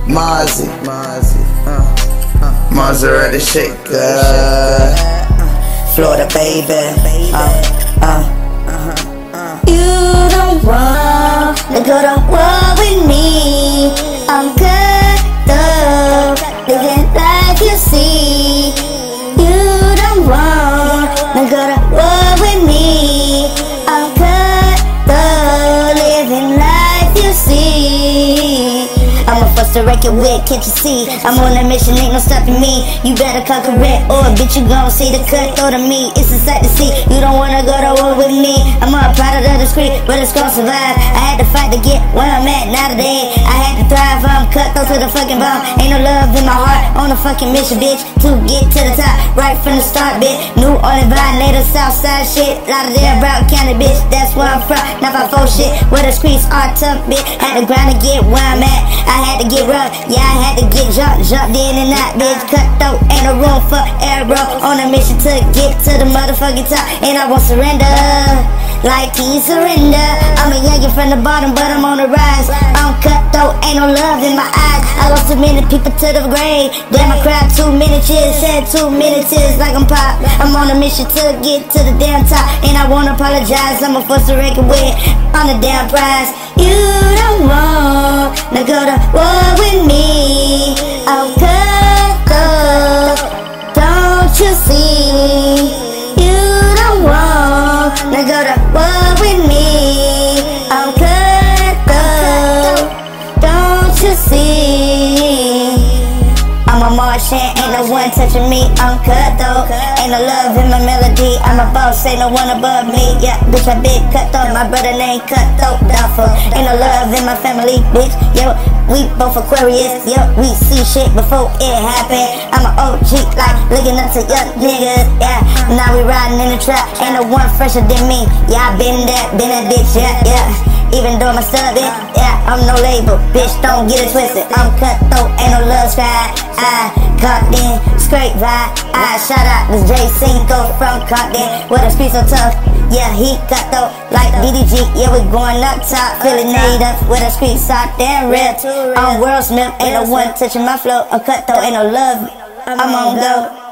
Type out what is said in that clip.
Mozzie, Maserati shaker, Florida baby. You don't want to go to war with me. I'm good though, living life you see. You don't want to go to war with me. I'm good though, living life you see. I'm a fuss to wreck your wit, can't you see? I'm on a mission, ain't no stopping me. You better conquer it, or bitch you gon' see the cutthroat of me. It's a sight to see, you don't wanna go to war with me. I'm on a product of the street, but it's gon' survive. I had to fight to get where I'm at, now today I had to thrive, I'm cutthroat to the fucking bone. Ain't no love in my heart, on a fucking mission, bitch. To get to the top, right from the start, bitch. New Orleans vibe, native Southside shit. Lauderdale, Broward County, bitch, that's where I'm from. Not 5-4 shit, where the streets are tough, bitch. Had to grind to get where I'm at. I had to get rough, yeah, I had to get jumped in and out, bitch. Cutthroat, ain't no room for error. On a mission to get to the motherfucking top, and I won't surrender. Like he surrender. I'm a youngin' from the bottom, but I'm on the rise. I'm cutthroat, ain't no love in my eyes. I lost too many people to the grave. Damn, I cried too many tears, shed too many tears like I'm pop. I'm on a mission to get to the damn top, and I won't apologize. I'm a force to reckon with on the damn prize. You don't want to go to war with me. I'm cutthroat, don't you see? You don't want to go to war with me. I'm cutthroat, don't you see? I'm a Martian, ain't no one touching me. I'm cutthroat, ain't no love in my melody. I'm a boss, ain't no one above me. Yeah, bitch, I big cutthroat. My brother named Cutthroat Doubtful. Ain't no love in my family, bitch. Yo, we both Aquarius. Yo, we see shit before it happen. I'm an OG, like looking up to young niggas. Yeah, now we riding in the trap. Ain't no one fresher than me. Yeah, I been that bitch. Yeah. Even though I'm a sub, yeah, I'm no label, bitch, don't get it twisted. I'm cutthroat, ain't no love stride. I Compton, straight vibe. I shout out to J Cinco from Compton, where the streets so tough. Yeah, he cutthroat like DDG. Yeah, we going up top, feeling native, where the streets out there real. I'm World Smith, ain't no one touching my flow. I'm cutthroat, ain't no love. I'm on go.